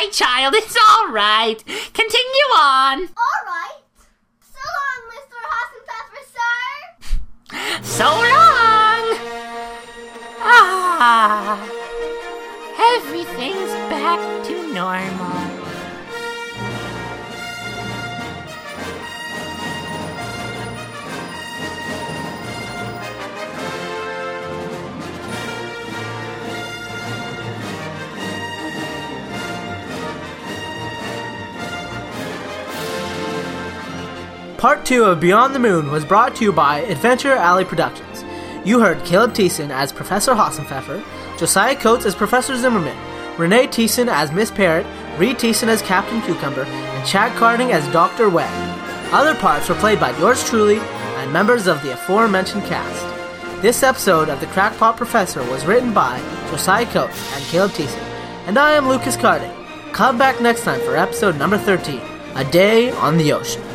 right, child. It's all right. Continue on. All right. So long, Mr. Hassenpfeffer, sir. So long. Everything's back to normal. Part 2 of Beyond the Moon was brought to you by Adventure Alley Productions. You heard Caleb Thiessen as Professor Hassenpfeffer, Josiah Coates as Professor Zimmerman, Renee Thiessen as Miss Parrot, Reed Thiessen as Captain Cucumber, and Chad Carding as Dr. Webb. Other parts were played by yours truly and members of the aforementioned cast. This episode of The Crackpot Professor was written by Josiah Coates and Caleb Thiessen, and I am Lucas Carding. Come back next time for episode number 13, A Day on the Ocean.